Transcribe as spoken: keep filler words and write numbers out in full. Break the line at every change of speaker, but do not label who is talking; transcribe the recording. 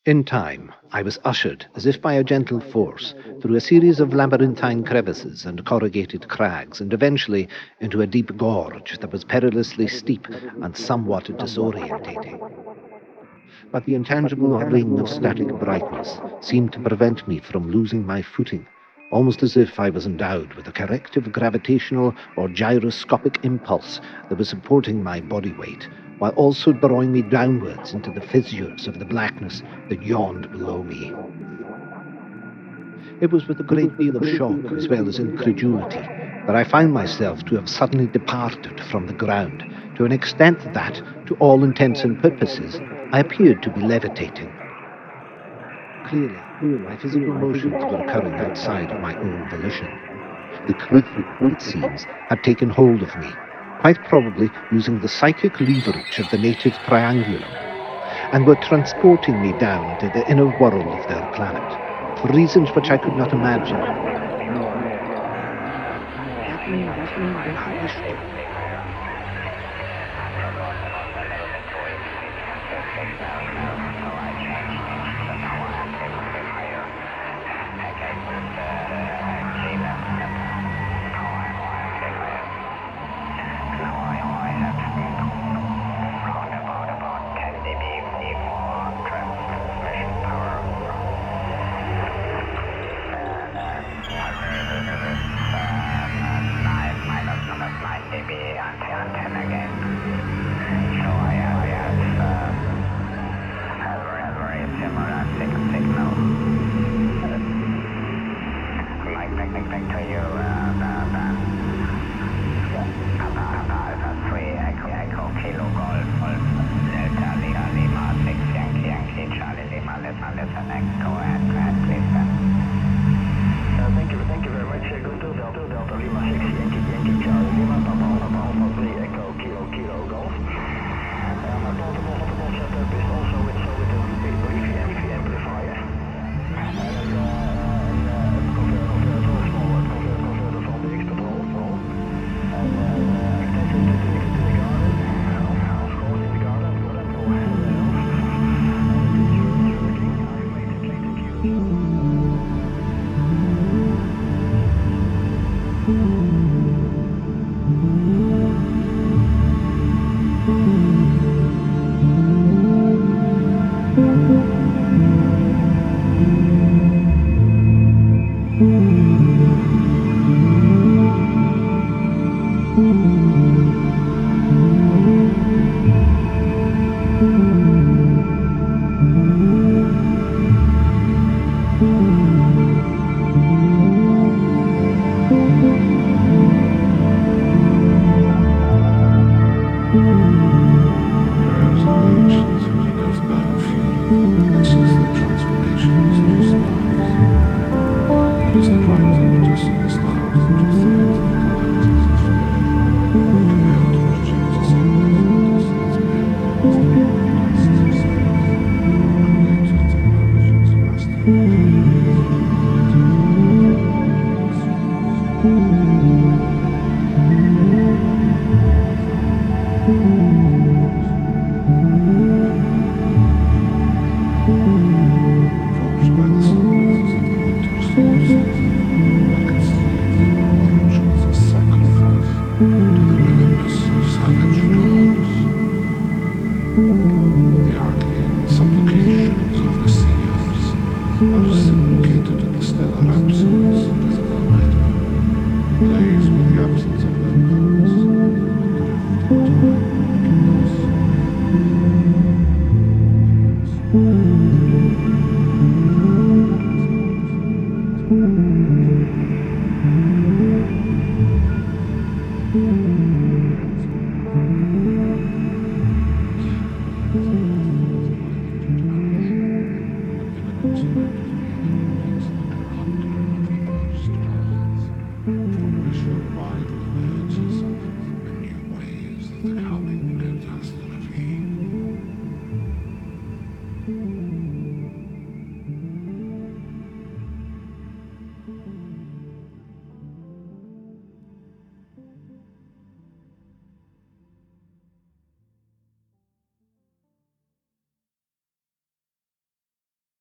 In time, I was ushered, as if by a gentle force, through a series of labyrinthine crevices and corrugated crags, and eventually into a deep gorge that was perilously steep and somewhat disorientating. But the intangible ring of static brightness seemed to prevent me from losing my footing, almost as if I was endowed with a corrective gravitational or gyroscopic impulse that was supporting my body weight, while also drawing me downwards into the fissures of the blackness that yawned below me. It was with a great deal of shock as well as incredulity that I found myself to have suddenly departed from the ground to an extent that, to all intents and purposes, I appeared to be levitating. Clearly, my physical motions were occurring outside of my own volition. The cliff, it seems, had taken hold of me, quite probably using the psychic leverage of the native triangulum, and were transporting me down to the inner world of their planet, for reasons which I could not imagine. I wished to.
Perhaps the oceans are enough battlefield. Let's just